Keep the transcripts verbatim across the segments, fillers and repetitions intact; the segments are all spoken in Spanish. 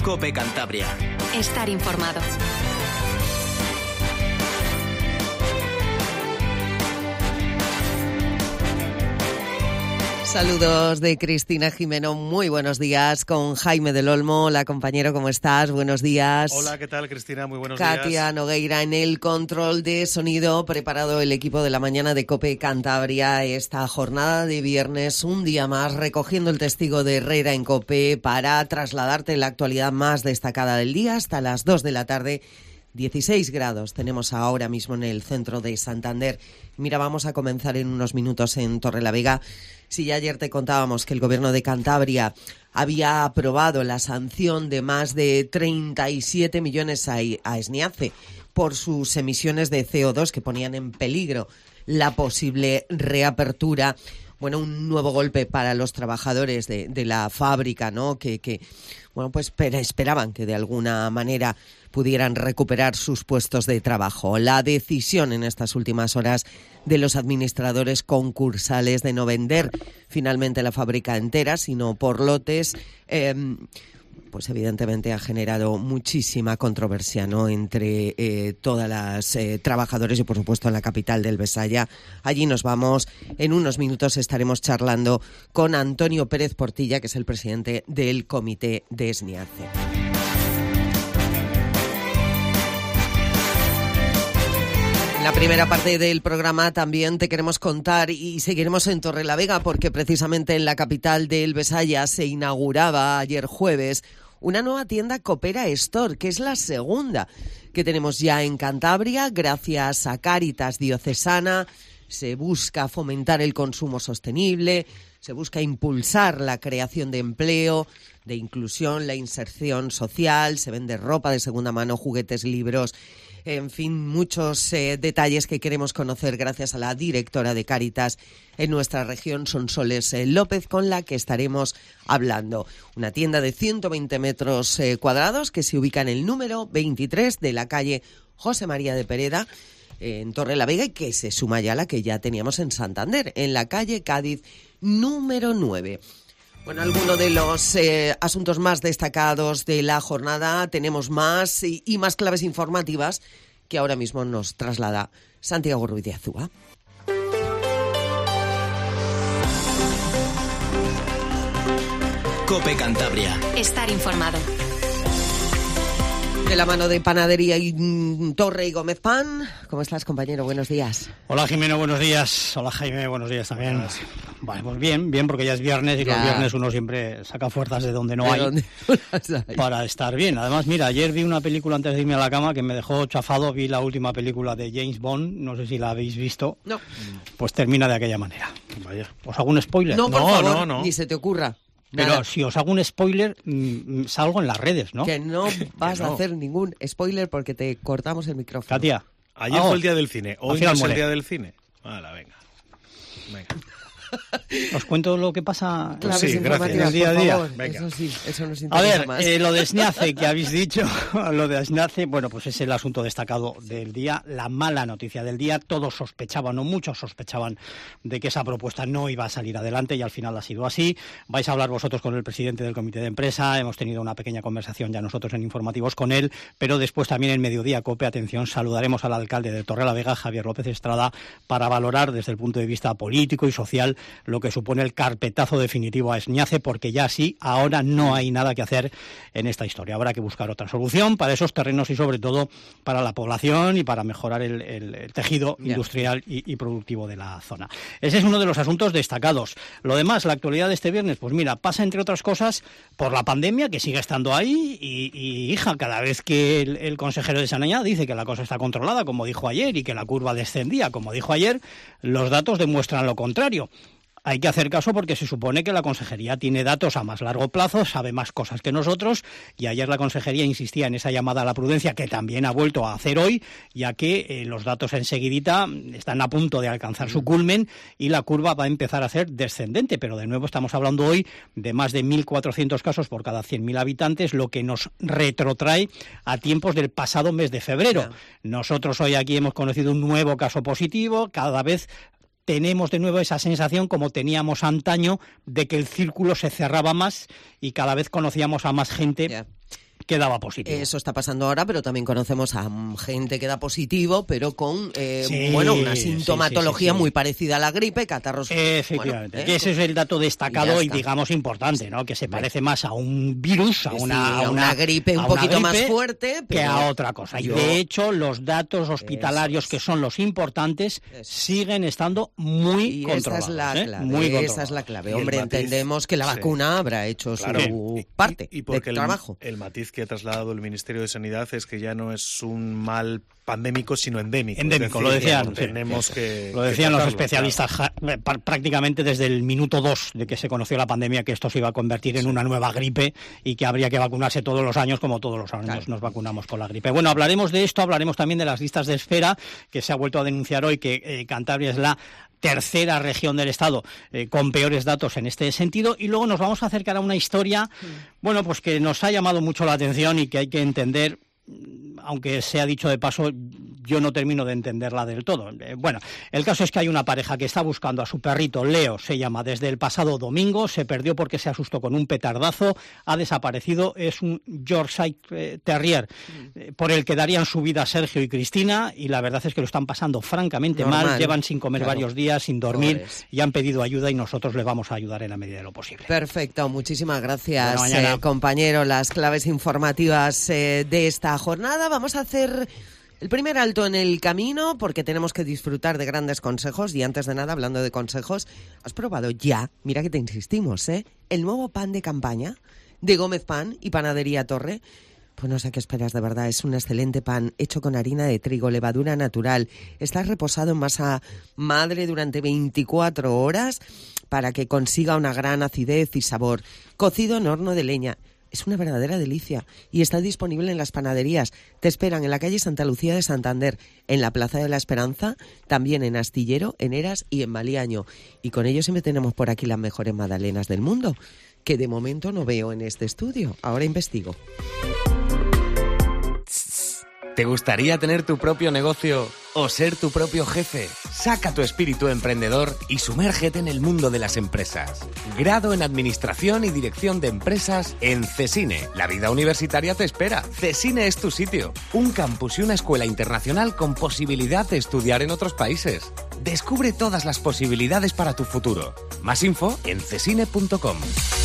COPE Cantabria. Estar informado. Saludos de Cristina Jimeno, muy buenos días, con Jaime del Olmo. Hola compañero, ¿cómo estás? Buenos días. Hola, ¿qué tal Cristina? Muy buenos Katia días. Katia Nogueira en el control de sonido, preparado el equipo de la mañana de COPE Cantabria. Esta jornada de viernes, un día más, recogiendo el testigo de Herrera en COPE para trasladarte la actualidad más destacada del día hasta las dos de la tarde. dieciséis grados tenemos ahora mismo en el centro de Santander. Mira, vamos a comenzar en unos minutos en Torrelavega. Si ya ayer te contábamos que el Gobierno de Cantabria había aprobado la sanción de más de treinta y siete millones a, a Esniace por sus emisiones de C O dos que ponían en peligro la posible reapertura. Bueno, un nuevo golpe para los trabajadores de, de la fábrica, ¿no? Que, que bueno, pues esperaban que de alguna manera pudieran recuperar sus puestos de trabajo. La decisión en estas últimas horas de los administradores concursales de no vender finalmente la fábrica entera, sino por lotes, eh, pues evidentemente ha generado muchísima controversia, ¿no?, entre eh, todas las eh, trabajadores y por supuesto en la capital del Besaya. Allí nos vamos. En unos minutos estaremos charlando con Antonio Pérez Portilla, que es el presidente del comité de Esniace. En la primera parte del programa también te queremos contar, y seguiremos en Torrelavega porque precisamente en la capital del Besaya se inauguraba ayer jueves una nueva tienda Coopera Store, que es la segunda que tenemos ya en Cantabria. Gracias a Cáritas Diocesana se busca fomentar el consumo sostenible, se busca impulsar la creación de empleo, de inclusión, la inserción social, se vende ropa de segunda mano, juguetes, libros. En fin, muchos eh, detalles que queremos conocer gracias a la directora de Cáritas en nuestra región, Sonsoles eh, López, con la que estaremos hablando. Una tienda de ciento veinte metros eh, cuadrados que se ubica en el número veintitrés de la calle José María de Pereda, eh, en Torrelavega, y que se suma ya a la que ya teníamos en Santander, en la calle Cádiz número nueve. Bueno, algunos de los eh, asuntos más destacados de la jornada, tenemos más y, y más claves informativas que ahora mismo nos traslada Santiago Ruiz de Azúa. COPE Cantabria. Estar informado. De la mano de Panadería y mm, Torre y Gómez Pan. ¿Cómo estás, compañero? Buenos días. Hola, Jimeno, buenos días. Hola, Jaime, buenos días también. Vale, pues bien, bien, porque ya es viernes y ya. Los viernes uno siempre saca fuerzas de donde no ¿De hay, dónde hay para estar bien. Además, mira, ayer vi una película antes de irme a la cama que me dejó chafado. Vi la última película de James Bond, no sé si la habéis visto. No. Pues termina de aquella manera. Vaya. ¿Os hago un spoiler? No, por no, favor, no, no. Ni se te ocurra. Pero Nada. Si os hago un spoiler, mmm, salgo en las redes, ¿no? Que no vas que no. a hacer ningún spoiler porque te cortamos el micrófono. Katia. Ayer oh. fue el día del cine, hoy no es el día del cine. Hala, venga. Venga. Os cuento lo que pasa Claves sí, gracias. día a día. Eso sí, eso nos interesa A ver, más. Eh, lo de Esniace que habéis dicho, lo de Esniace, bueno, pues es el asunto destacado del día, la mala noticia del día. Todos sospechaban, o muchos sospechaban, de que esa propuesta no iba a salir adelante y al final ha sido así. Vais a hablar vosotros con el presidente del comité de empresa, hemos tenido una pequeña conversación ya nosotros en informativos con él, pero después también en Mediodía COPE, atención, saludaremos al alcalde de Torrelavega, Javier López Estrada, para valorar desde el punto de vista político y social lo que supone el carpetazo definitivo a Esniace, porque ya sí, ahora no hay nada que hacer en esta historia. Habrá que buscar otra solución para esos terrenos y sobre todo para la población y para mejorar el, el, el tejido yeah. industrial y, y productivo de la zona. Ese es uno de los asuntos destacados. Lo demás, la actualidad de este viernes, pues mira, pasa entre otras cosas por la pandemia, que sigue estando ahí y, y hija, cada vez que el, el consejero de Sanidad dice que la cosa está controlada, como dijo ayer, y que la curva descendía, como dijo ayer, los datos demuestran lo contrario. Hay que hacer caso porque se supone que la Consejería tiene datos a más largo plazo, sabe más cosas que nosotros, y ayer la Consejería insistía en esa llamada a la prudencia que también ha vuelto a hacer hoy, ya que eh, los datos enseguidita están a punto de alcanzar su culmen y la curva va a empezar a ser descendente, pero de nuevo estamos hablando hoy de más de mil cuatrocientos casos por cada cien mil habitantes, lo que nos retrotrae a tiempos del pasado mes de febrero. Nosotros hoy aquí hemos conocido un nuevo caso positivo, cada vez tenemos de nuevo esa sensación como teníamos antaño de que el círculo se cerraba más y cada vez conocíamos a más gente yeah. que daba positivo. Eso está pasando ahora, pero también conocemos a gente que da positivo, pero con eh, Sí, bueno, una sí, sintomatología sí, sí, sí. muy parecida a la gripe, catarros. Efectivamente, bueno, que ¿eh? ese es el dato destacado Y y, ya está. digamos importante, ¿no? Que se parece más a un virus, a Sí, una, a una gripe un a una poquito más gripe fuerte, que pero a otra cosa. Y yo- de hecho, los datos hospitalarios, Eso es. que son los importantes, Eso es. siguen estando muy Y esa controlados. es la ¿eh? clave, Muy esa controlados. es la clave. Y el Hombre, matiz, entendemos que la sí. vacuna habrá hecho Claro. su Y- parte y, y porque de el, trabajo. el matiz que ha trasladado el Ministerio de Sanidad es que ya no es un mal pandémico, sino endémico. Endémico, Es lo decir, decían, que tenemos que Lo que decían los tratarlo, especialistas ja- pr- prácticamente desde el minuto dos de que se conoció la pandemia, que esto se iba a convertir en una nueva gripe y que habría que vacunarse todos los años, como todos los años Claro. nos vacunamos con la gripe. Bueno, hablaremos de esto, hablaremos también de las listas de espera, que se ha vuelto a denunciar hoy, que eh, Cantabria es la tercera región del Estado eh, con peores datos en este sentido, y luego nos vamos a acercar a una historia, bueno, pues que nos ha llamado mucho la atención y que hay que entender, aunque sea dicho de paso, yo no termino de entenderla del todo. Eh, bueno, el caso es que hay una pareja que está buscando a su perrito, Leo se llama, desde el pasado domingo, se perdió porque se asustó con un petardazo, ha desaparecido, es un Yorkshire eh, Terrier, eh, por el que darían su vida Sergio y Cristina, y la verdad es que lo están pasando francamente Normal. mal, llevan sin comer Claro. varios días, sin dormir, Pobres. y han pedido ayuda y nosotros les vamos a ayudar en la medida de lo posible. Perfecto, muchísimas gracias, Buena mañana. eh, compañero. Las claves informativas eh, de esta jornada. Vamos a hacer el primer alto en el camino porque tenemos que disfrutar de grandes consejos. Y antes de nada, hablando de consejos, ¿has probado ya? Mira que te insistimos, ¿eh? El nuevo pan de campaña de Gómez Pan y Panadería Torre. Pues no sé qué esperas, de verdad. Es un excelente pan hecho con harina de trigo, levadura natural. Está reposado en masa madre durante veinticuatro horas para que consiga una gran acidez y sabor. Cocido en horno de leña. Es una verdadera delicia y está disponible en las panaderías. Te esperan en la calle Santa Lucía de Santander, en la Plaza de la Esperanza, también en Astillero, en Eras y en Maliaño. Y con ello siempre tenemos por aquí las mejores magdalenas del mundo, que de momento no veo en este estudio. Ahora investigo. ¿Te gustaría tener tu propio negocio o ser tu propio jefe? Saca tu espíritu emprendedor y sumérgete en el mundo de las empresas. Grado en Administración y Dirección de Empresas en CESINE. La vida universitaria te espera. CESINE es tu sitio. Un campus y una escuela internacional con posibilidad de estudiar en otros países. Descubre todas las posibilidades para tu futuro. Más info en cesine punto com.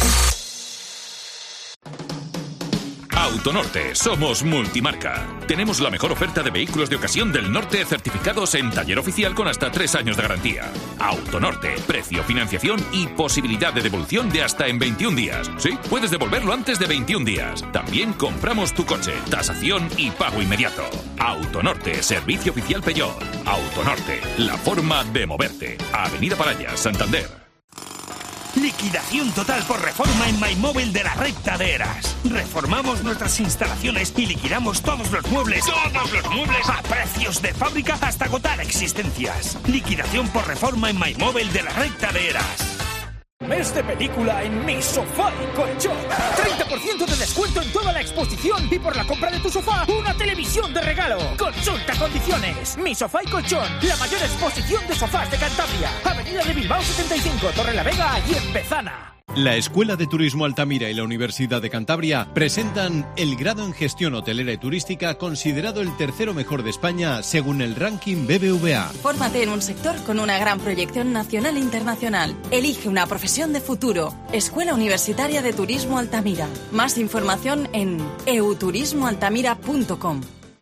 Autonorte, somos multimarca. Tenemos la mejor oferta de vehículos de ocasión del norte certificados en taller oficial con hasta tres años de garantía. Autonorte, precio, financiación y posibilidad de devolución de hasta en veintiún días. Sí, puedes devolverlo antes de veintiún días. También compramos tu coche, tasación y pago inmediato. Autonorte, servicio oficial Peugeot. Autonorte, la forma de moverte. Avenida Paraya, Santander. Liquidación total por reforma en MyMóvil de la recta de Eras. Reformamos nuestras instalaciones y liquidamos todos los muebles, todos los muebles a precios de fábrica hasta agotar existencias. Liquidación por reforma en MyMóvil de la recta de Eras. Mes de película en Mi Sofá y Colchón. treinta por ciento de descuento en toda la exposición y por la compra de tu sofá, una televisión de regalo. Consulta condiciones. Mi Sofá y Colchón, la mayor exposición de sofás de Cantabria. Avenida de Bilbao setenta y cinco, Torrelavega y en Bezana. La Escuela de Turismo Altamira y la Universidad de Cantabria presentan el grado en Gestión Hotelera y Turística, considerado el tercero mejor de España según el ranking B B V A. Fórmate en un sector con una gran proyección nacional e internacional. Elige una profesión de futuro. Escuela Universitaria de Turismo Altamira. Más información en e u turismo altamira punto com.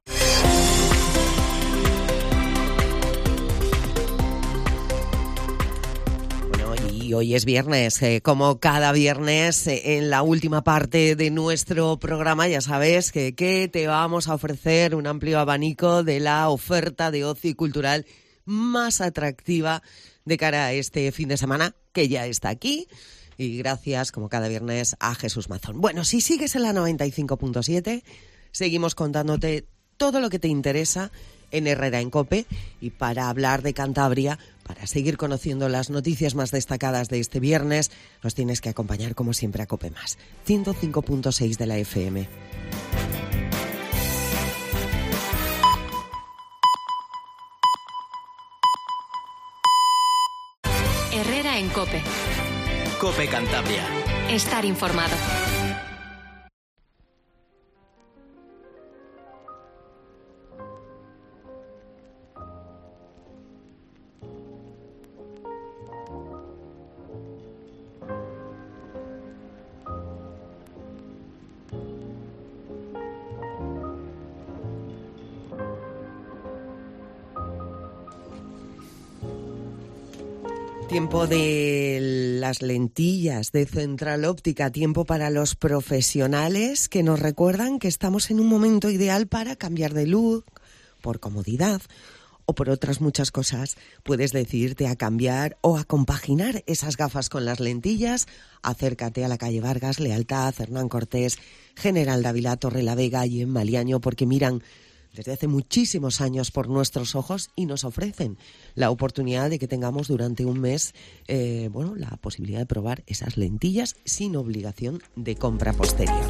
Y hoy es viernes, eh, como cada viernes, eh, en la última parte de nuestro programa, ya sabes que, que te vamos a ofrecer un amplio abanico de la oferta de ocio y cultural más atractiva de cara a este fin de semana, que ya está aquí. Y gracias, como cada viernes, a Jesús Mazón. Bueno, si sigues en la noventa y cinco punto siete, seguimos contándote todo lo que te interesa en Herrera en COPE, y para hablar de Cantabria, para seguir conociendo las noticias más destacadas de este viernes, nos tienes que acompañar como siempre a COPE Más, ciento cinco punto seis de la F M. Herrera en COPE. COPE Cantabria. Estar informado. Tiempo de las lentillas de Central Óptica, tiempo para los profesionales que nos recuerdan que estamos en un momento ideal para cambiar de look, por comodidad o por otras muchas cosas. Puedes decidirte a cambiar o a compaginar esas gafas con las lentillas. Acércate a la calle Vargas, Lealtad, Hernán Cortés, General Dávila, Torrelavega y en Maliaño, porque miran desde hace muchísimos años por nuestros ojos y nos ofrecen la oportunidad de que tengamos durante un mes eh, bueno, la posibilidad de probar esas lentillas sin obligación de compra posterior.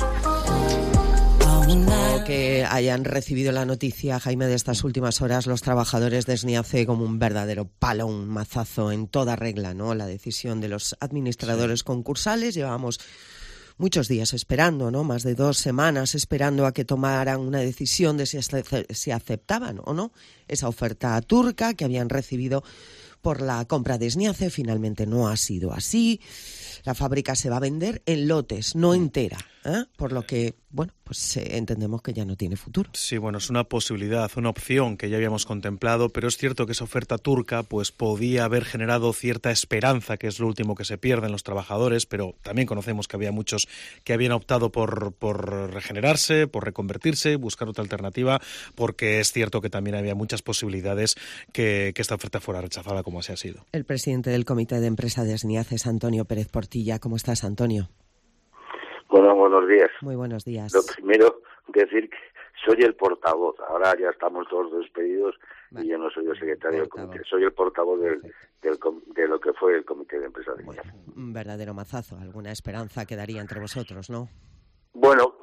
Que hayan recibido la noticia, Jaime, de estas últimas horas los trabajadores de SNIACE como un verdadero palo, un mazazo en toda regla, ¿no? La decisión de los administradores concursales. Llevamos muchos días esperando, ¿no? Más de dos semanas esperando a que tomaran una decisión de si, si aceptaban o no esa oferta turca que habían recibido por la compra de SNIACE. Finalmente no ha sido así. La fábrica se va a vender en lotes, no entera, ¿eh? Por lo que, bueno, pues eh, entendemos que ya no tiene futuro. Sí, bueno, es una posibilidad, una opción que ya habíamos contemplado, pero es cierto que esa oferta turca pues podía haber generado cierta esperanza, que es lo último que se pierde en los trabajadores, pero también conocemos que había muchos que habían optado por, por regenerarse, por reconvertirse, buscar otra alternativa, porque es cierto que también había muchas posibilidades que, que esta oferta fuera rechazada como así ha sido. El presidente del Comité de Empresa de SNIACE es Antonio Pérez Portilla. ¿Cómo estás, Antonio? Bueno, buenos días. Muy buenos días. Lo primero, decir que soy el portavoz. Ahora ya estamos todos despedidos vale. Y yo no soy el secretario del comité. Soy el portavoz del, del, de lo que fue el Comité de Empresa de SNIACE. Bueno, un verdadero mazazo. Alguna esperanza quedaría entre vosotros, ¿no? Bueno,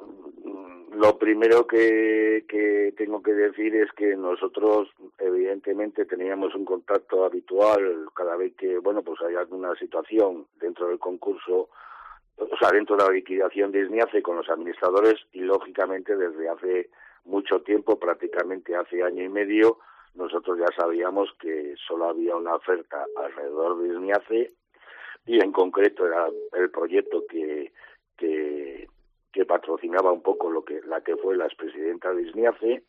lo primero que, que tengo que decir es que nosotros evidentemente teníamos un contacto habitual cada vez que, bueno, pues hay alguna situación dentro del concurso, o sea, dentro de la liquidación de SNIACE con los administradores y lógicamente desde hace mucho tiempo, prácticamente hace año y medio, nosotros ya sabíamos que solo había una oferta alrededor de SNIACE y en concreto era el proyecto que que que patrocinaba un poco lo que la que fue la expresidenta de SNIACE,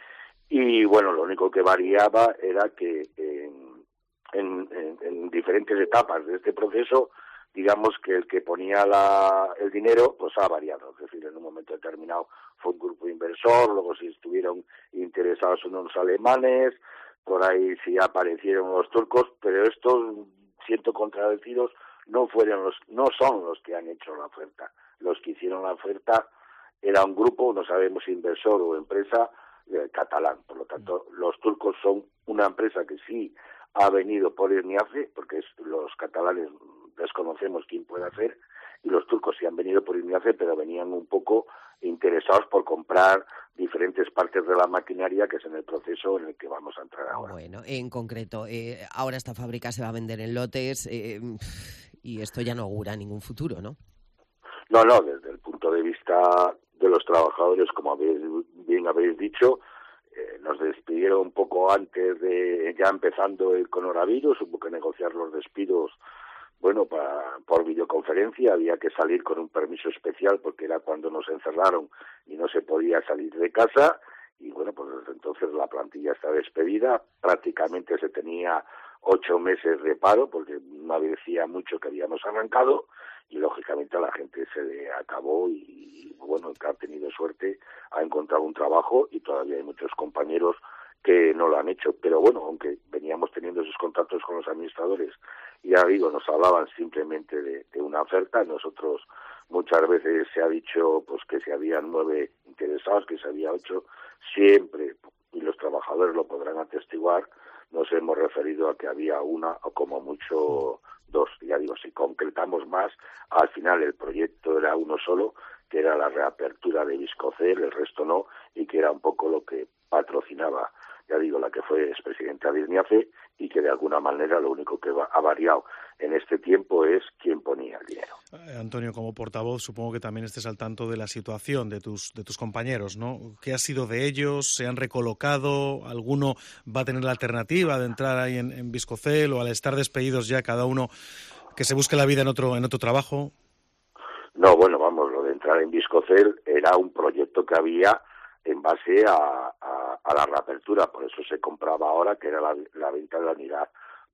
y bueno, lo único que variaba era que en, en, en, en diferentes etapas de este proceso, digamos que el que ponía la, el dinero, pues ha variado, es decir, en un momento determinado fue un grupo inversor, luego si estuvieron interesados unos alemanes, por ahí sí aparecieron los turcos, pero estos, siento contradecidos, no fueron los, no son los que han hecho la oferta. Los que hicieron la oferta era un grupo, no sabemos si inversor o empresa, eh, catalán. Por lo tanto, los turcos son una empresa que sí ha venido por SNIACE, porque es, los catalanes desconocemos quién puede hacer, y los turcos sí han venido por SNIACE, pero venían un poco interesados por comprar diferentes partes de la maquinaria, que es en el proceso en el que vamos a entrar ahora. Bueno, en concreto, eh, ahora esta fábrica se va a vender en lotes eh, y esto ya no augura ningún futuro, ¿no? No, no, desde el punto de vista de los trabajadores, como habéis, bien habéis dicho, eh, nos despidieron un poco antes de, ya empezando el coronavirus, hubo que negociar los despidos, bueno, para, por videoconferencia, había que salir con un permiso especial porque era cuando nos encerraron y no se podía salir de casa, y bueno, pues desde entonces la plantilla está despedida, prácticamente se tenía ocho meses de paro porque no decía mucho que habíamos arrancado, y lógicamente a la gente se le acabó y bueno, el que ha tenido suerte ha encontrado un trabajo y todavía hay muchos compañeros que no lo han hecho, pero bueno, aunque veníamos teniendo esos contactos con los administradores, ya digo, nos hablaban simplemente de, de una oferta. Nosotros muchas veces se ha dicho pues que si había nueve interesados, que si había ocho, siempre, y los trabajadores lo podrán atestiguar, nos hemos referido a que había una o como mucho dos. Ya digo, si concretamos más, al final el proyecto era uno solo, que era la reapertura de Viscocel, el resto no, y que era un poco lo que patrocinaba, ya digo, la que fue expresidenta de SNIACE, y que de alguna manera lo único que ha variado en este tiempo es quién ponía el dinero. Eh, Antonio, como portavoz, supongo que también estés al tanto de la situación de tus de tus compañeros, ¿no? ¿Qué ha sido de ellos? ¿Se han recolocado? ¿Alguno va a tener la alternativa de entrar ahí en, en Viscocel, o al estar despedidos ya cada uno que se busque la vida en otro en otro trabajo? No, bueno, vamos, lo de entrar en Viscocel era un proyecto que había en base a, a, a la reapertura, por eso se compraba ahora, que era la, la venta de la unidad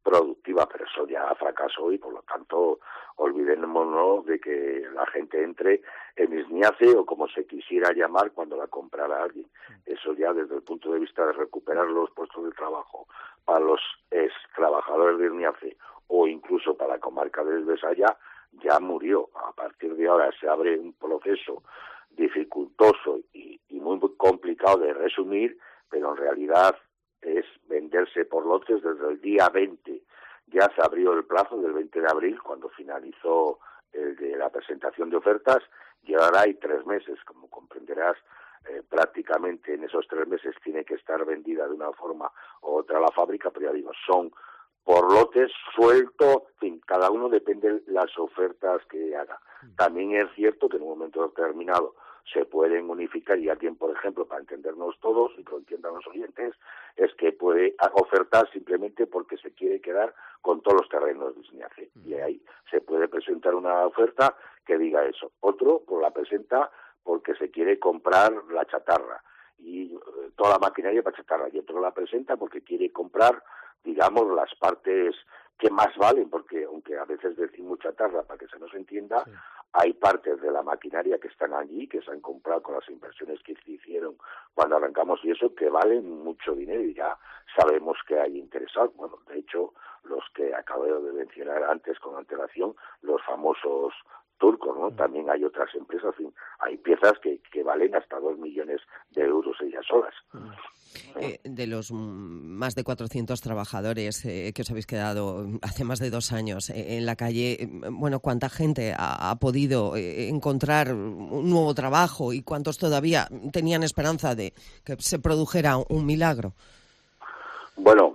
productiva, pero eso ya fracasó y por lo tanto olvidémonos de que la gente entre en Isniace o como se quisiera llamar cuando la comprara alguien. Eso ya desde el punto de vista de recuperar los puestos de trabajo para los ex trabajadores de Isniace o incluso para la comarca del Besaya ya murió. A partir de ahora se abre un proceso dificultoso y, y muy complicado de resumir, pero en realidad es venderse por lotes desde el día veinte. Ya se abrió el plazo del veinte de abril, cuando finalizó el de la presentación de ofertas, y ahora hay tres meses, como comprenderás, eh, prácticamente en esos tres meses tiene que estar vendida de una forma u otra la fábrica, pero ya digo, son por lotes suelto, en fin, cada uno depende de las ofertas que haga. También es cierto que en un momento determinado se pueden unificar, y alguien, por ejemplo, para entendernos todos y que lo entiendan los oyentes, es que puede ofertar simplemente porque se quiere quedar con todos los terrenos de Isniace. Y ahí se puede presentar una oferta que diga eso. Otro pues la presenta porque se quiere comprar la chatarra y toda la maquinaria para chatarra, y otro la presenta porque quiere comprar, digamos, las partes que más valen, porque aunque a veces decimos chatarra para que se nos entienda, sí, hay partes de la maquinaria que están allí, que se han comprado con las inversiones que se hicieron cuando arrancamos y eso, que valen mucho dinero y ya sabemos que hay interesados. Bueno, de hecho, los que acabo de mencionar antes con antelación, los famosos turcos, ¿no? También hay otras empresas, en fin, hay piezas que, que valen hasta dos millones de euros ellas solas. Eh, de los más de cuatrocientos trabajadores eh, que os habéis quedado hace más de dos años eh, en la calle, eh, bueno, ¿cuánta gente ha, ha podido eh, encontrar un nuevo trabajo y cuántos todavía tenían esperanza de que se produjera un milagro? Bueno,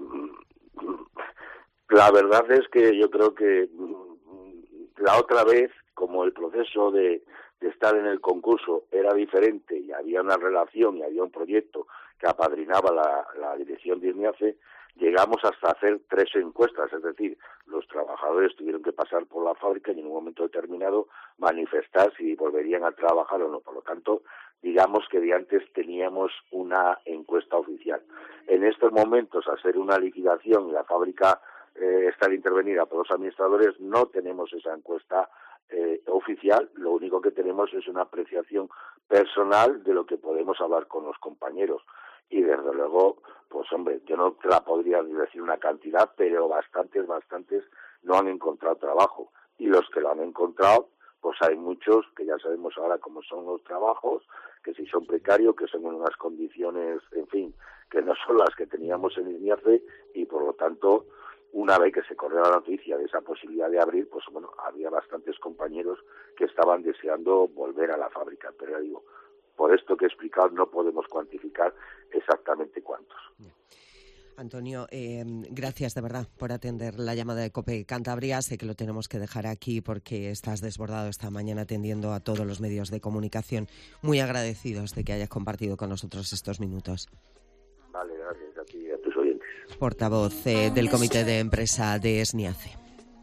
la verdad es que yo creo que la otra vez, como el proceso de, de estar en el concurso era diferente y había una relación y había un proyecto que apadrinaba la, la dirección de Isniace, llegamos hasta hacer tres encuestas, es decir, los trabajadores tuvieron que pasar por la fábrica y en un momento determinado manifestar si volverían a trabajar o no. Por lo tanto, digamos que de antes teníamos una encuesta oficial. En estos momentos, al ser una liquidación y la fábrica eh, estar intervenida por los administradores, no tenemos esa encuesta Eh, oficial. Lo único que tenemos es una apreciación personal de lo que podemos hablar con los compañeros y desde luego, pues hombre, yo no te la podría decir una cantidad, pero bastantes, bastantes no han encontrado trabajo, y los que lo han encontrado, pues hay muchos que ya sabemos ahora cómo son los trabajos, que si son precarios, que son en unas condiciones, en fin, que no son las que teníamos en Isniace, y por lo tanto, una vez que se corrió la noticia de esa posibilidad de abrir, pues bueno, había bastantes compañeros que estaban deseando volver a la fábrica. Pero ya digo, por esto que he explicado, no podemos cuantificar exactamente cuántos. Antonio, eh, gracias de verdad por atender la llamada de COPE Cantabria. Sé que lo tenemos que dejar aquí porque estás desbordado esta mañana atendiendo a todos los medios de comunicación. Muy agradecidos de que hayas compartido con nosotros estos minutos. Vale, gracias a ti y a tus oyentes. Portavoz eh, del Comité de Empresa de Isniace.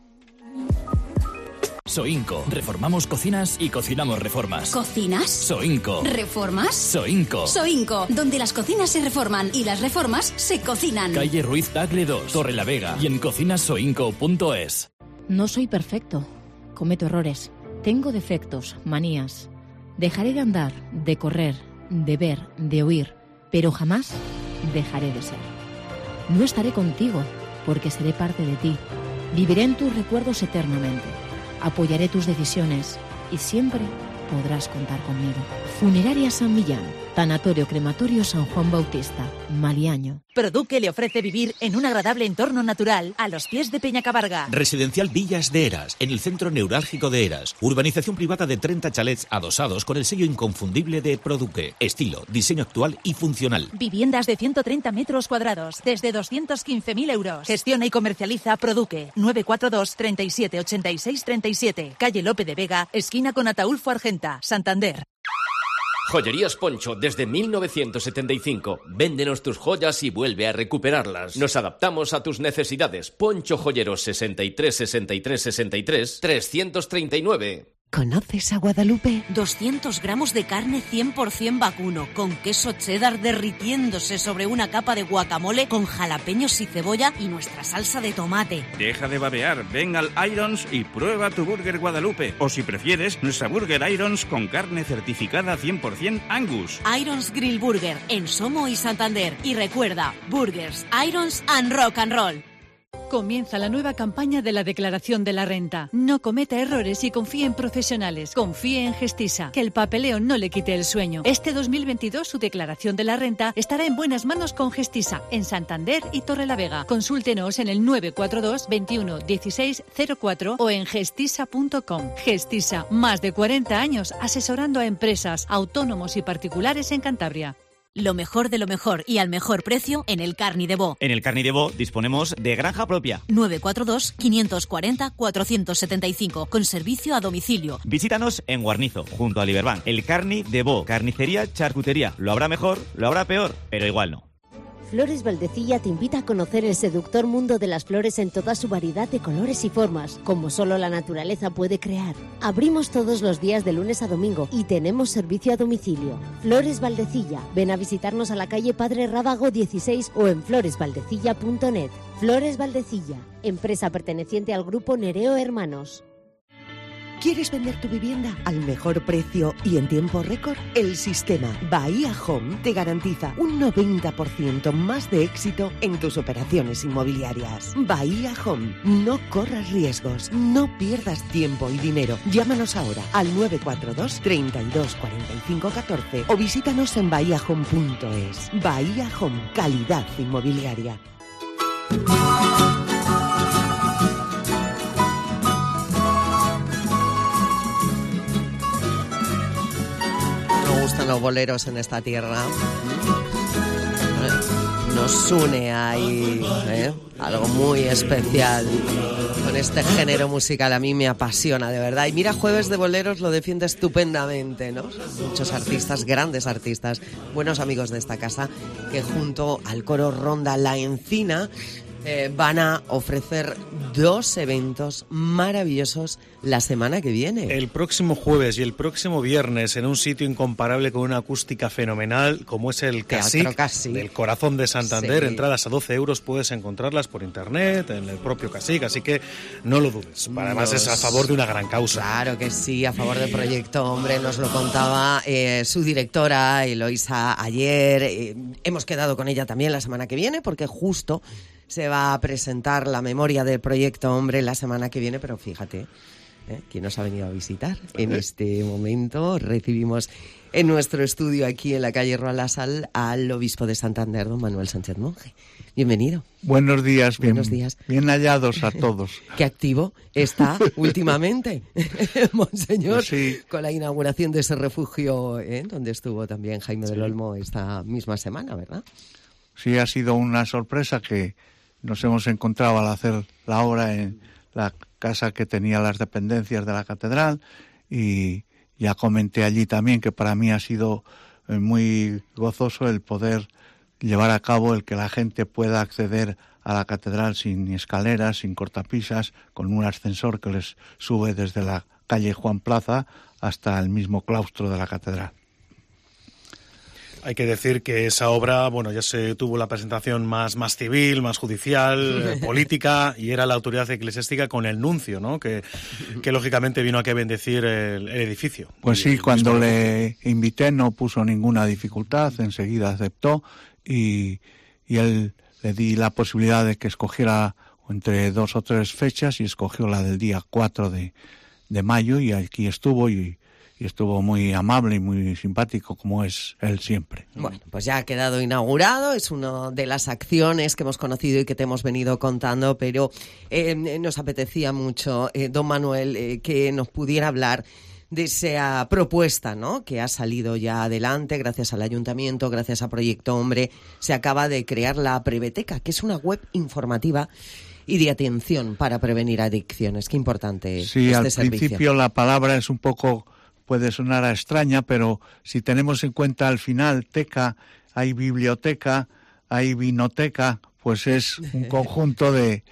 Soinco. Reformamos cocinas y cocinamos reformas. ¿Cocinas? Soinco. ¿Reformas? Soinco. Soinco, donde las cocinas se reforman y las reformas se cocinan. Calle Ruiz Tagle dos, Torre la Vega y en cocinas soinco punto es. No soy perfecto. Cometo errores. Tengo defectos, manías. Dejaré de andar, de correr, de ver, de oír, pero jamás dejaré de ser. No estaré contigo, porque seré parte de ti. Viviré en tus recuerdos eternamente. Apoyaré tus decisiones y siempre podrás contar conmigo. Funeraria San Millán, Tanatorio Crematorio San Juan Bautista, Maliaño. Produque le ofrece vivir en un agradable entorno natural a los pies de Peñacabarga. Residencial Villas de Eras, en el centro neurálgico de Eras. Urbanización privada de treinta chalets adosados con el sello inconfundible de Produque. Estilo, diseño actual y funcional. Viviendas de ciento treinta metros cuadrados, desde doscientos quince mil euros. Gestiona y comercializa Produque. nueve cuatro dos, treinta y siete, ochenta y seis, treinta y siete. Calle Lope de Vega, esquina con Ataulfo Argenta, Santander. Joyerías Poncho desde mil novecientos setenta y cinco. Véndenos tus joyas y vuelve a recuperarlas. Nos adaptamos a tus necesidades. Poncho Joyeros sesenta y tres, sesenta y tres, sesenta y tres, trescientos treinta y nueve. ¿Conoces a Guadalupe? doscientos gramos de carne cien por ciento vacuno, con queso cheddar derritiéndose sobre una capa de guacamole con jalapeños y cebolla y nuestra salsa de tomate. Deja de babear, ven al Irons y prueba tu Burger Guadalupe. O si prefieres, nuestra Burger Irons con carne certificada cien por ciento Angus. Irons Grill Burger, en Somo y Santander. Y recuerda, Burgers, Irons and Rock and Roll. Comienza la nueva campaña de la declaración de la renta. No cometa errores y confíe en profesionales. Confíe en Gestisa, que el papeleo no le quite el sueño. Este dos mil veintidós su declaración de la renta estará en buenas manos con Gestisa, en Santander y Torrelavega. Consúltenos en el nueve cuatro dos, veintiuno, dieciséis, cero cuatro o en gestisa punto com. Gestisa, más de cuarenta años asesorando a empresas, autónomos y particulares en Cantabria. Lo mejor de lo mejor y al mejor precio en el Carni de Bo. En el Carni de Bo disponemos de granja propia. nueve cuatro dos, quinientos cuarenta, cuatrocientos setenta y cinco, con servicio a domicilio. Visítanos en Guarnizo, junto a Liberbank. El Carni de Bo, carnicería, charcutería. Lo habrá mejor, lo habrá peor, pero igual no. Flores Valdecilla te invita a conocer el seductor mundo de las flores en toda su variedad de colores y formas, como solo la naturaleza puede crear. Abrimos todos los días de lunes a domingo y tenemos servicio a domicilio. Flores Valdecilla. Ven a visitarnos a la calle Padre Rábago dieciséis o en flores valdecilla punto net. Flores Valdecilla, empresa perteneciente al grupo Nereo Hermanos. ¿Quieres vender tu vivienda al mejor precio y en tiempo récord? El sistema Bahía Home te garantiza un noventa por ciento más de éxito en tus operaciones inmobiliarias. Bahía Home, no corras riesgos, no pierdas tiempo y dinero. Llámanos ahora al nueve cuatro dos, treinta y dos, cuarenta y cinco, catorce o visítanos en bahía home punto es. Bahía Home, calidad inmobiliaria. Nos gustan los boleros en esta tierra. Nos une ahí ¿eh? algo muy especial con este género musical. A mí me apasiona, de verdad. Y mira, Jueves de Boleros lo defiende estupendamente, ¿no? Muchos artistas, grandes artistas, buenos amigos de esta casa, que junto al coro Ronda La Encina Eh, van a ofrecer dos eventos maravillosos la semana que viene. El próximo jueves y el próximo viernes en un sitio incomparable con una acústica fenomenal como es el Casic, del Corazón de Santander. Sí. Entradas a doce euros, puedes encontrarlas por internet, en el propio Casic, así que no lo dudes. Además nos... es a favor de una gran causa. Claro que sí, a favor del proyecto, hombre, nos lo contaba eh, su directora Eloisa ayer. Eh, hemos quedado con ella también la semana que viene porque justo se va a presentar la memoria del proyecto Hombre la semana que viene, pero fíjate, ¿eh? ¿quién nos ha venido a visitar? En este momento recibimos en nuestro estudio aquí en la calle Roa La Sal al obispo de Santander, don Manuel Sánchez Monje. Bienvenido. Buenos días, bien, Buenos días. Bien hallados a todos. Qué activo está últimamente, Monseñor, pues sí. Con la inauguración de ese refugio, ¿eh? donde estuvo también Jaime sí. del Olmo esta misma semana, ¿verdad? Sí, ha sido una sorpresa que nos hemos encontrado al hacer la obra en la casa que tenía las dependencias de la catedral y ya comenté allí también que para mí ha sido muy gozoso el poder llevar a cabo el que la gente pueda acceder a la catedral sin escaleras, sin cortapisas, con un ascensor que les sube desde la calle Juan Plaza hasta el mismo claustro de la catedral. Hay que decir que esa obra, bueno, ya se tuvo la presentación más, más civil, más judicial, eh, política, y era la autoridad eclesiástica con el nuncio, ¿no? Que, que lógicamente vino aquí a bendecir el, el edificio. Pues sí, cuando le invité no puso ninguna dificultad, enseguida aceptó y, y él le di la posibilidad de que escogiera entre dos o tres fechas y escogió la del día cuatro de, de mayo y aquí estuvo y y estuvo muy amable y muy simpático, como es él siempre. Bueno, pues ya ha quedado inaugurado, es una de las acciones que hemos conocido y que te hemos venido contando, pero eh, nos apetecía mucho, eh, don Manuel, eh, que nos pudiera hablar de esa propuesta, ¿no?, que ha salido ya adelante gracias al Ayuntamiento, gracias a Proyecto Hombre. Se acaba de crear la Preveteca, que es una web informativa y de atención para prevenir adicciones. Qué importante sí, este al servicio. Principio la palabra es un poco... puede sonar a extraña, pero si tenemos en cuenta al final teca, hay biblioteca, hay vinoteca, pues es un conjunto de,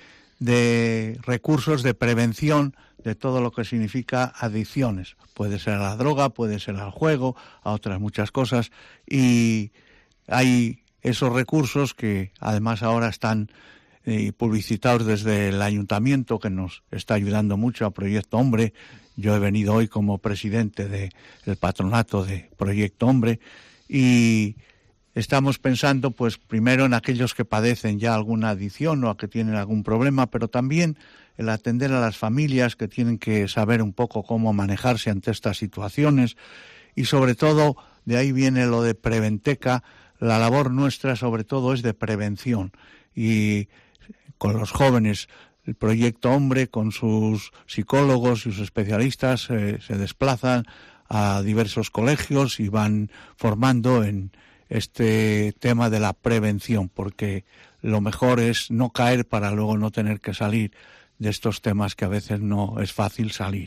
de recursos de prevención de todo lo que significa adicciones. Puede ser a la droga, puede ser al juego, a otras muchas cosas, y hay esos recursos que además ahora están eh, publicitados desde el ayuntamiento, que nos está ayudando mucho a Proyecto Hombre. Yo he venido hoy como presidente del patronato de Proyecto Hombre y estamos pensando, pues, primero en aquellos que padecen ya alguna adicción o a que tienen algún problema, pero también el atender a las familias que tienen que saber un poco cómo manejarse ante estas situaciones, y sobre todo, de ahí viene lo de Preventeca. La labor nuestra sobre todo es de prevención, y con los jóvenes, el Proyecto Hombre con sus psicólogos y sus especialistas eh, se desplazan a diversos colegios y van formando en este tema de la prevención, porque lo mejor es no caer para luego no tener que salir de estos temas que a veces no es fácil salir.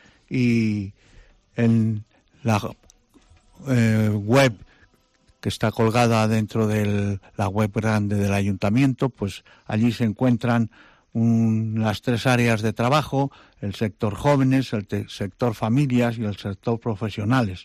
Y en la eh, web que está colgada dentro de la web grande del ayuntamiento, pues allí se encuentran un, las tres áreas de trabajo: el sector jóvenes, el te, sector familias y el sector profesionales.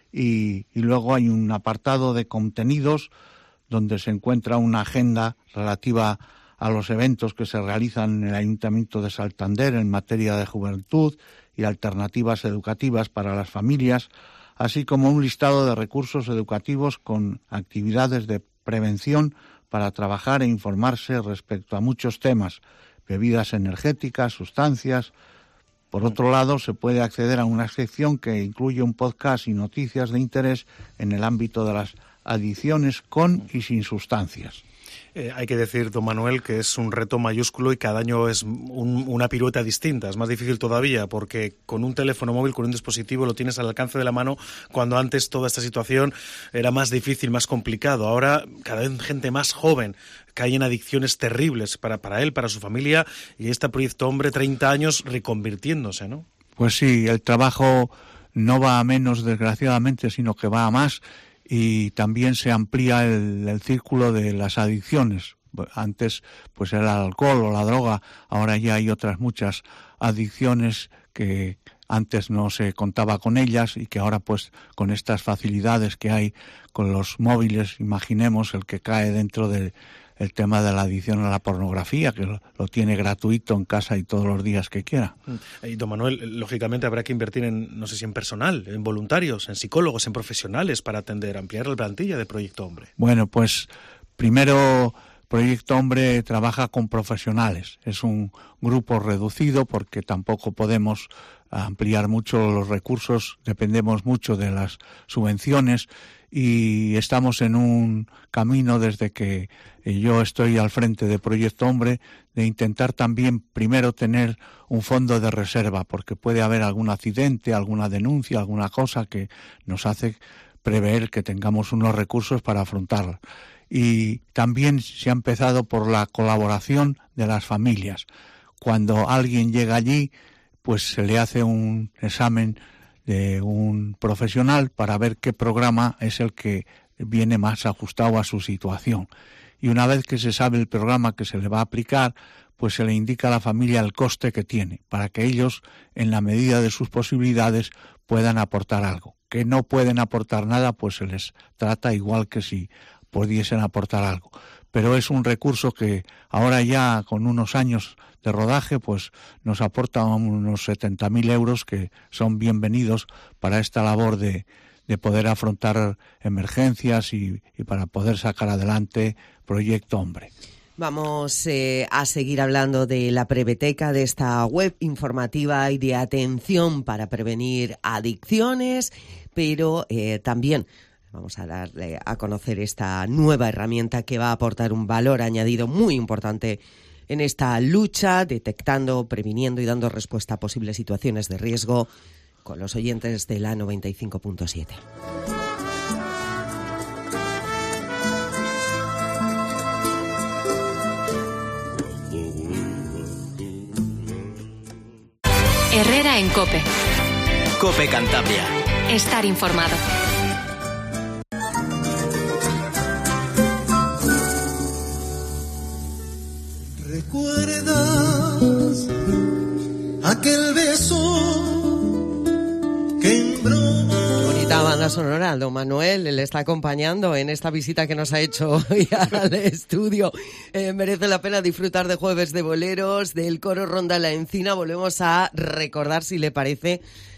Y, y luego hay un apartado de contenidos donde se encuentra una agenda relativa a los eventos que se realizan en el Ayuntamiento de Santander en materia de juventud y alternativas educativas para las familias, así como un listado de recursos educativos con actividades de prevención para trabajar e informarse respecto a muchos temas: bebidas energéticas, sustancias. Por otro lado, se puede acceder a una sección que incluye un podcast y noticias de interés en el ámbito de las adicciones con y sin sustancias. Eh, hay que decir, don Manuel, que es un reto mayúsculo y cada año es un, una pirueta distinta. Es más difícil todavía porque con un teléfono móvil, con un dispositivo, lo tienes al alcance de la mano, cuando antes toda esta situación era más difícil, más complicado. Ahora cada vez gente más joven cae en adicciones terribles para, para él, para su familia, y este Proyecto Hombre, treinta años reconvirtiéndose, ¿no? Pues sí, el trabajo no va a menos, desgraciadamente, sino que va a más. Y también se amplía el, el círculo de las adicciones. Antes pues era el alcohol o la droga, ahora ya hay otras muchas adicciones que antes no se contaba con ellas y que ahora pues con estas facilidades que hay con los móviles, imaginemos el que cae dentro del el tema de la adicción a la pornografía, que lo, lo tiene gratuito en casa y todos los días que quiera. Y don Manuel, lógicamente habrá que invertir en, no sé si en personal, en voluntarios, en psicólogos, en profesionales para atender, ampliar la plantilla de Proyecto Hombre. Bueno, pues primero Proyecto Hombre trabaja con profesionales. Es un grupo reducido porque tampoco podemos ampliar mucho los recursos, dependemos mucho de las subvenciones y estamos en un camino desde que yo estoy al frente de Proyecto Hombre de intentar también primero tener un fondo de reserva, porque puede haber algún accidente, alguna denuncia, alguna cosa que nos hace prever que tengamos unos recursos para afrontarla. Y también se ha empezado por la colaboración de las familias. Cuando alguien llega allí, pues se le hace un examen de un profesional para ver qué programa es el que viene más ajustado a su situación. Y una vez que se sabe el programa que se le va a aplicar, pues se le indica a la familia el coste que tiene, para que ellos, en la medida de sus posibilidades, puedan aportar algo. Que no pueden aportar nada, pues se les trata igual que si pudiesen aportar algo. Pero es un recurso que ahora ya con unos años de rodaje pues nos aporta unos setenta mil euros que son bienvenidos para esta labor de, de poder afrontar emergencias y, y para poder sacar adelante Proyecto Hombre. Vamos eh, a seguir hablando de la Preventeca, de esta web informativa y de atención para prevenir adicciones, pero eh, también vamos a darle a conocer esta nueva herramienta que va a aportar un valor añadido muy importante en esta lucha, detectando, previniendo y dando respuesta a posibles situaciones de riesgo con los oyentes de la noventa y cinco punto siete. Herrera en COPE. COPE Cantabria. Estar informado. ¿Recuerdas aquel beso que en broma? Bonita banda sonora, don Manuel le está acompañando en esta visita que nos ha hecho hoy al estudio. Eh, merece la pena disfrutar de Jueves de Boleros, del coro Ronda la Encina. Volvemos a recordar, si le parece,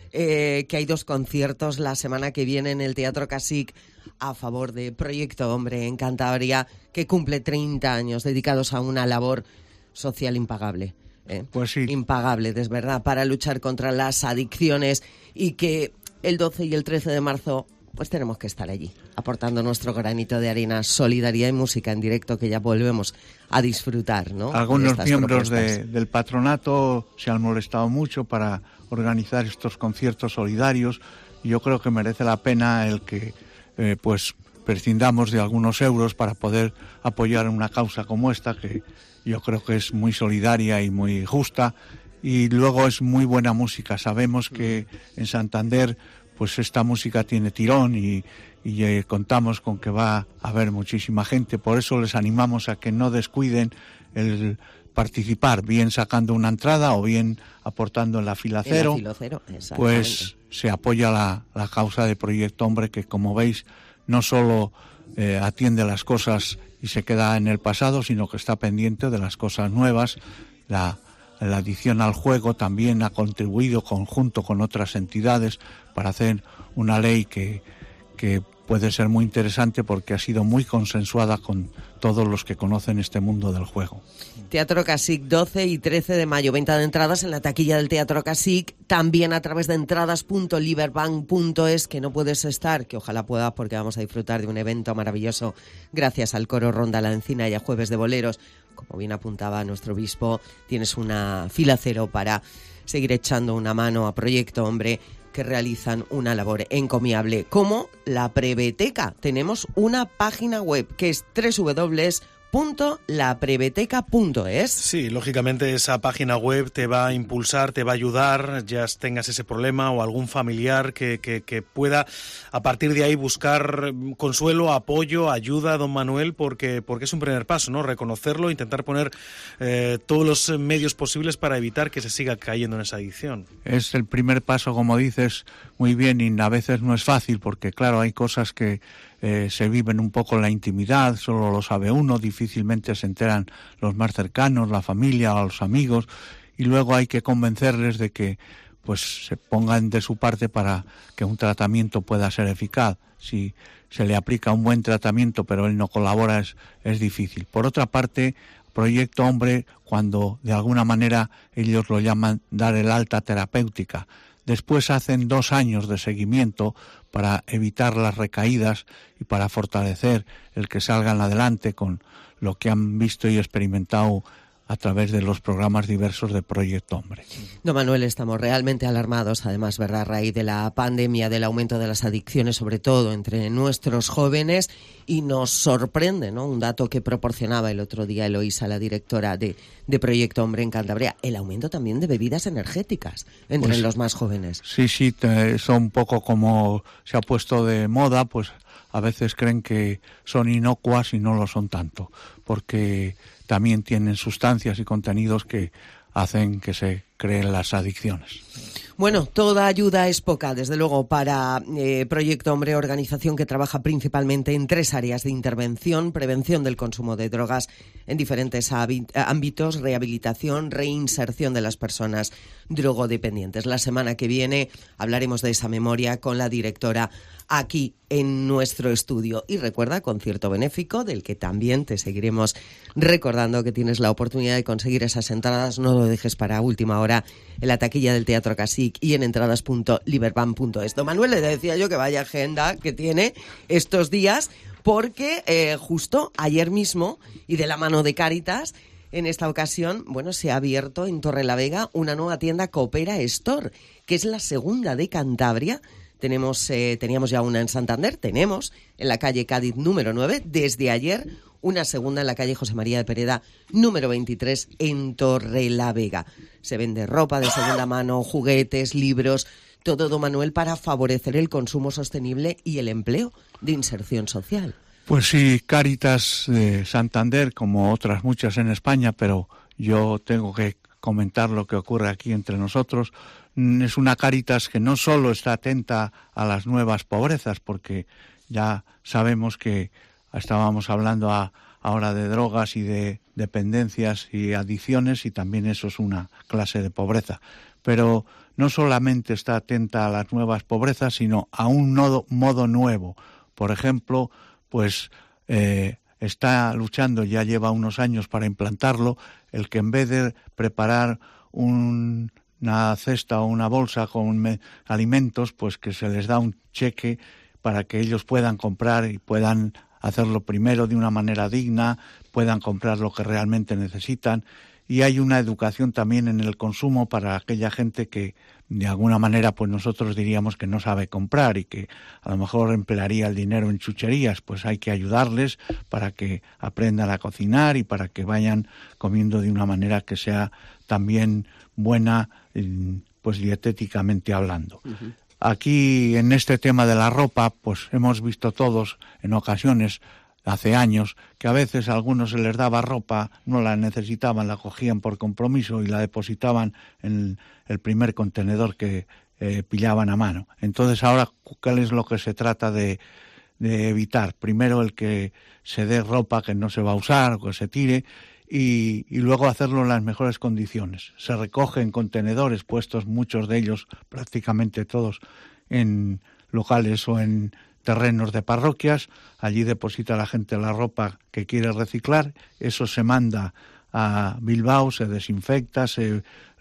eh, que hay dos conciertos la semana que viene en el Teatro Casic a favor de Proyecto Hombre en Cantabria, que cumple treinta años dedicados a una labor social impagable. ¿eh? Pues sí. Impagable, es verdad, para luchar contra las adicciones, y que el doce y el trece de marzo pues tenemos que estar allí, aportando nuestro granito de arena, solidaridad y música en directo, que ya volvemos a disfrutar, ¿no? Algunos miembros de, del patronato se han molestado mucho para organizar estos conciertos solidarios. Yo creo que merece la pena el que eh, pues prescindamos de algunos euros para poder apoyar una causa como esta, que yo creo que es muy solidaria y muy justa, y luego es muy buena música. Sabemos que en Santander pues esta música tiene tirón y, y eh, contamos con que va a haber muchísima gente. Por eso les animamos a que no descuiden el participar, bien sacando una entrada o bien aportando en la fila cero. En la fila cero, pues se apoya la, la causa de Proyecto Hombre, que como veis no solo eh, atiende las cosas y se queda en el pasado, sino que está pendiente de las cosas nuevas. La La adicción al juego también ha contribuido, conjunto con otras entidades, para hacer una ley que, que puede ser muy interesante, porque ha sido muy consensuada con todos los que conocen este mundo del juego. Teatro Casic, doce y trece de mayo, venta de entradas en la taquilla del Teatro Casic, también a través de entradas punto liberbank punto es, que no puedes estar, que ojalá puedas, porque vamos a disfrutar de un evento maravilloso gracias al coro Ronda la Encina y a Jueves de Boleros. Como bien apuntaba nuestro obispo, tienes una fila cero para seguir echando una mano a Proyecto Hombre, que realizan una labor encomiable, como la Prebeteca. Tenemos una página web que es doble u doble u doble u punto la prebeteca punto es. Sí, lógicamente esa página web te va a impulsar, te va a ayudar, ya tengas ese problema o algún familiar que, que, que pueda a partir de ahí buscar consuelo, apoyo, ayuda, don Manuel, porque, porque es un primer paso, ¿no? Reconocerlo, intentar poner eh, todos los medios posibles para evitar que se siga cayendo en esa adicción. Es el primer paso, como dices muy bien, y a veces no es fácil, porque claro, hay cosas que Eh, se viven un poco en la intimidad, solo lo sabe uno, difícilmente se enteran los más cercanos, la familia o los amigos, y luego hay que convencerles de que pues se pongan de su parte para que un tratamiento pueda ser eficaz. Si se le aplica un buen tratamiento pero él no colabora, es, es difícil. Por otra parte, Proyecto Hombre, cuando de alguna manera ellos lo llaman dar el alta terapéutica, después hacen dos años de seguimiento para evitar las recaídas y para fortalecer el que salgan adelante con lo que han visto y experimentado a través de los programas diversos de Proyecto Hombre. Don Manuel, estamos realmente alarmados, además, ¿verdad?, a raíz de la pandemia, del aumento de las adicciones, sobre todo entre nuestros jóvenes, y nos sorprende, ¿no?, un dato que proporcionaba el otro día Eloísa, la directora de, de Proyecto Hombre en Cantabria, el aumento también de bebidas energéticas entre pues, los más jóvenes. Sí, sí, te, son un poco como se ha puesto de moda, pues a veces creen que son inocuas y no lo son tanto, porque también tienen sustancias y contenidos que hacen que se creen las adicciones. Bueno, toda ayuda es poca, desde luego, para eh, Proyecto Hombre, organización que trabaja principalmente en tres áreas de intervención: prevención del consumo de drogas en diferentes ámbitos, rehabilitación, reinserción de las personas drogodependientes. La semana que viene hablaremos de esa memoria con la directora aquí en nuestro estudio. Y recuerda, concierto benéfico del que también te seguiremos recordando, que tienes la oportunidad de conseguir esas entradas. No lo dejes para última hora, en la taquilla del Teatro Casic y en entradas punto liberbank punto es. Don Manuel, le decía yo que vaya agenda que tiene estos días, porque eh, justo ayer mismo, y de la mano de Cáritas, en esta ocasión, bueno, se ha abierto en Torrelavega una nueva tienda Coopera Store, que es la segunda de Cantabria. Tenemos, eh, teníamos ya una en Santander, tenemos en la calle Cádiz número nueve, desde ayer una segunda en la calle José María de Pereda número veintitrés en Torrelavega. Se vende ropa de segunda mano, juguetes, libros, todo, don Manuel, para favorecer el consumo sostenible y el empleo de inserción social. Pues sí, Cáritas de Santander, como otras muchas en España, pero yo tengo que comentar lo que ocurre aquí entre nosotros. Es una Cáritas que no solo está atenta a las nuevas pobrezas, porque ya sabemos que estábamos hablando a, ahora de drogas y de dependencias y adicciones, y también eso es una clase de pobreza. Pero no solamente está atenta a las nuevas pobrezas, sino a un nodo, modo nuevo. Por ejemplo, pues eh, está luchando, ya lleva unos años para implantarlo, el que en vez de preparar un, una cesta o una bolsa con me, alimentos, pues que se les da un cheque para que ellos puedan comprar y puedan hacerlo primero de una manera digna, puedan comprar lo que realmente necesitan. Y hay una educación también en el consumo para aquella gente que de alguna manera pues nosotros diríamos que no sabe comprar y que a lo mejor emplearía el dinero en chucherías. Pues hay que ayudarles para que aprendan a cocinar y para que vayan comiendo de una manera que sea también buena, pues dietéticamente hablando. Uh-huh. Aquí en este tema de la ropa pues hemos visto todos en ocasiones, hace años, que a veces a algunos se les daba ropa, no la necesitaban, la cogían por compromiso y la depositaban en el primer contenedor que eh, pillaban a mano. Entonces ahora, ¿qué es lo que se trata de, de evitar? Primero el que se dé ropa que no se va a usar o que se tire, y, y luego hacerlo en las mejores condiciones. Se recoge en contenedores puestos, muchos de ellos, prácticamente todos, en locales o en terrenos de parroquias. Allí deposita la gente la ropa que quiere reciclar, eso se manda a Bilbao, se desinfecta, se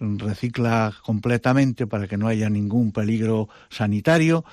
recicla completamente para que no haya ningún peligro sanitario,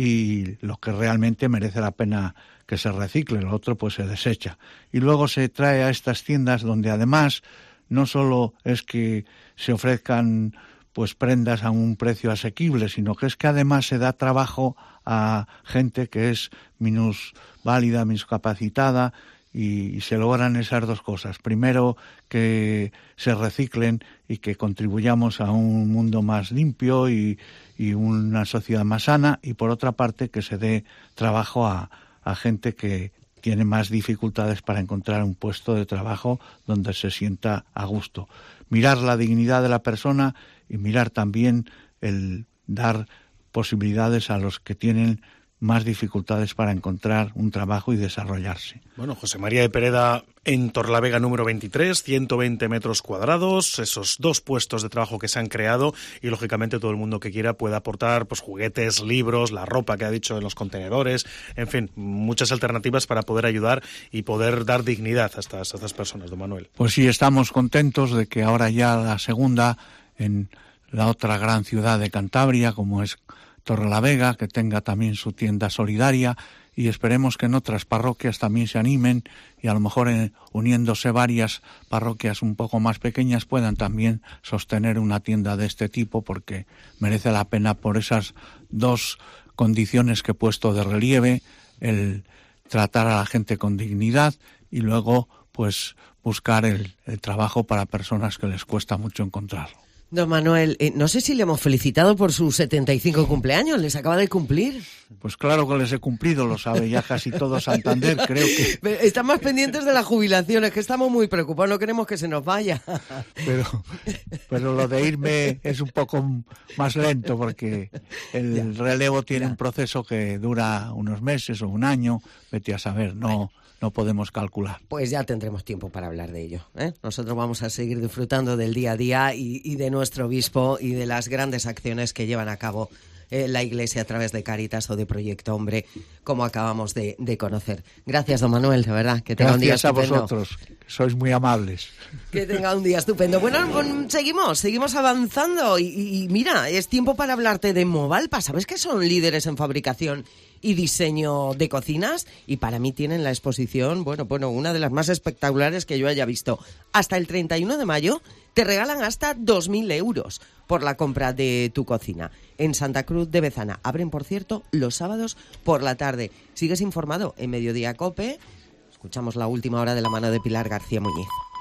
y lo que realmente merece la pena que se recicle, lo otro pues se desecha. Y luego se trae a estas tiendas donde además no solo es que se ofrezcan pues prendas a un precio asequible, sino que es que además se da trabajo a gente que es minusválida, minuscapacitada, y, y se logran esas dos cosas. Primero, que se reciclen y que contribuyamos a un mundo más limpio y, y una sociedad más sana, y por otra parte que se dé trabajo a, a gente que tiene más dificultades para encontrar un puesto de trabajo donde se sienta a gusto. Mirar la dignidad de la persona y mirar también el dar posibilidades a los que tienen más dificultades para encontrar un trabajo y desarrollarse. Bueno, José María de Pereda en Torlavega número veintitrés, ciento veinte metros cuadrados, esos dos puestos de trabajo que se han creado, y lógicamente todo el mundo que quiera puede aportar pues juguetes, libros, la ropa que ha dicho en los contenedores, en fin, muchas alternativas para poder ayudar y poder dar dignidad a estas, a estas personas, don Manuel. Pues sí, estamos contentos de que ahora ya la segunda en la otra gran ciudad de Cantabria, como es Torrelavega, que tenga también su tienda solidaria, y esperemos que en otras parroquias también se animen y a lo mejor en, uniéndose varias parroquias un poco más pequeñas puedan también sostener una tienda de este tipo, porque merece la pena por esas dos condiciones que he puesto de relieve, el tratar a la gente con dignidad y luego pues buscar el, el trabajo para personas que les cuesta mucho encontrarlo. Don Manuel, eh, no sé si le hemos felicitado por sus setenta y cinco cumpleaños, ¿les acaba de cumplir? Pues claro que les he cumplido, lo sabe ya casi todo Santander, creo que... Están más pendientes de la jubilación, es que estamos muy preocupados, no queremos que se nos vaya. Pero, pero lo de irme es un poco más lento, porque el ya, relevo tiene ya. un proceso que dura unos meses o un año, vete a saber, no... Bueno. No podemos calcular. Pues ya tendremos tiempo para hablar de ello, ¿eh? Nosotros vamos a seguir disfrutando del día a día y, y de nuestro obispo y de las grandes acciones que llevan a cabo eh, la Iglesia a través de Cáritas o de Proyecto Hombre, como acabamos de, de conocer. Gracias, don Manuel, de verdad. Que tenga Gracias un día estupendo. a vosotros, sois muy amables. Que tenga un día estupendo. Bueno, seguimos, seguimos avanzando y, y mira, es tiempo para hablarte de Movalpa. ¿Sabes que son líderes en fabricación y diseño de cocinas? Y para mí tienen la exposición, bueno, bueno, una de las más espectaculares que yo haya visto. Hasta el treinta y uno de mayo te regalan hasta dos mil euros por la compra de tu cocina. En Santa Cruz de Bezana. Abren, por cierto, los sábados por la tarde. Sigues informado en Mediodía Cope. Escuchamos la última hora de la mano de Pilar García Muñiz.